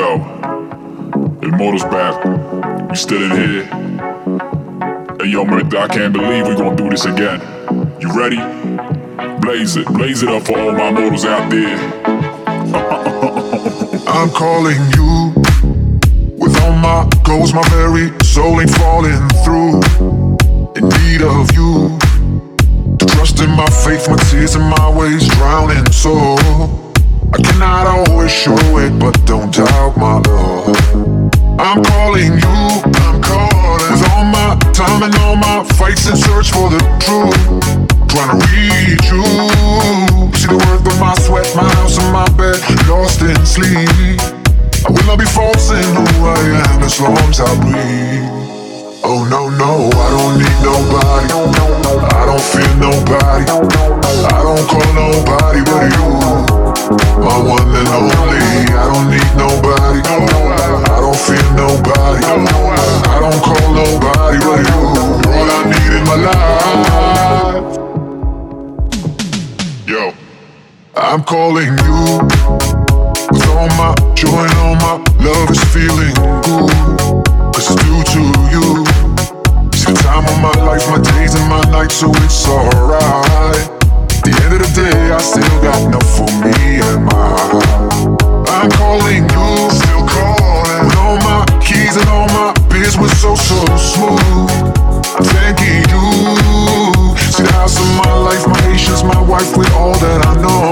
Yo, El Moto's back. We still in here. Hey yo, Murder, I can't believe we gon' do this again. You ready? Blaze it up for all my mortals out there. I'm calling you with all my goals, my very soul ain't falling through. In need of you to trust in my faith, my tears and my ways drowning. So I cannot always show it, but don't doubt my love. I'm calling you, I'm calling with all my time and all my fights in search for the truth. Trying to reach you, see the worth of my sweat, my house and my bed, lost in sleep. I will not be false in who I am as long as I breathe. Oh no, no, I don't need nobody, I don't fear nobody, I don't call nobody but you, my one and only. I don't need nobody, I don't fear nobody, I don't call nobody but you. You're all I need in my life. Yo, I'm calling you with all my joy and all my love is feeling good, cause it's due to you. See the time of my life, my days and my nights, so it's alright. At the end of the day, I still got enough for me and mine. I'm calling you, still calling with all my keys and all my beers were so smooth. I'm thanking you. See the house of my life, my patience, my wife with all that I know.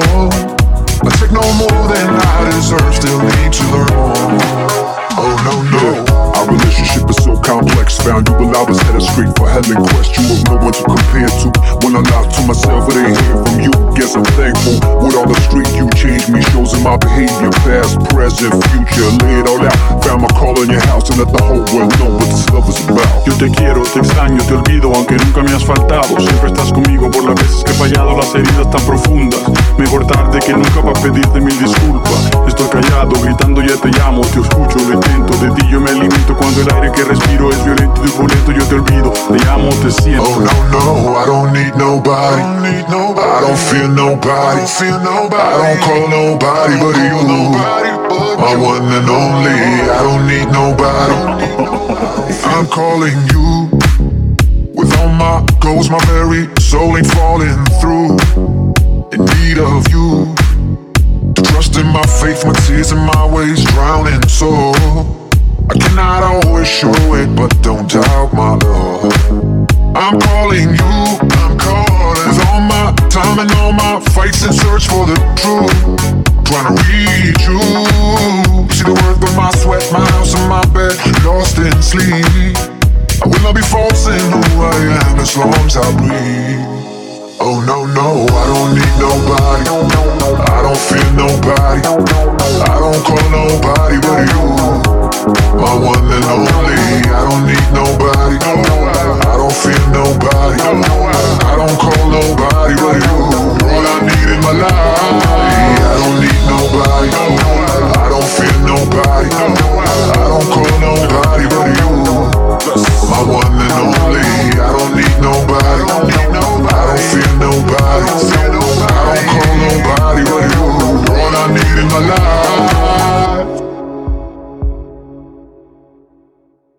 I take no more than I deserve, still need to learn more. Oh no, no. Our relationship is so complex, found you will I was headed straight for hell in quest. You have no one to compare to. When I lie to myself, it ain't hear from you. Guess I'm thankful. With all the street you changed me, shows in my behavior, past, present, future. Lay it all out, found my call in your house and let the whole world know what this love is about. Yo te quiero, te extraño, te olvido, aunque nunca me has faltado. Siempre estás conmigo por las veces que he fallado, las heridas tan profundas. Mejor tarde que nunca para pedirte mil disculpas. Estoy callado, gritando ya te llamo, te escucho, lo intento. De ti yo me alimento cuando el aire que respiro es violento y turbulento. Yo te olvido, te amo, te siento. Oh no, no, I don't need nobody, I don't fear nobody, I don't call nobody but you, my one and only. I don't need nobody, I'm calling you with all my goals, my very soul ain't falling through. In need of you to trust in my faith, my tears and my ways drowning. So I cannot always show it, but don't doubt my love. I'm calling you, I'm calling with all my time and all my fights in search for the truth. Trying to reach you, see the worth of my sweat, my house and my bed, lost in sleep. I will not be false in who I am as long as I breathe. Oh no, no, I don't need nobody, I don't fear nobody, I don't call nobody but you, my one and only. I don't need nobody, I don't fear nobody, I don't call nobody but you. You're all I need in my life. I don't need nobody, I don't fear nobody, I don't call nobody but you, my one and only. I don't need nobody, I don't fear nobody, I don't call nobody but you. You're all I need in my life.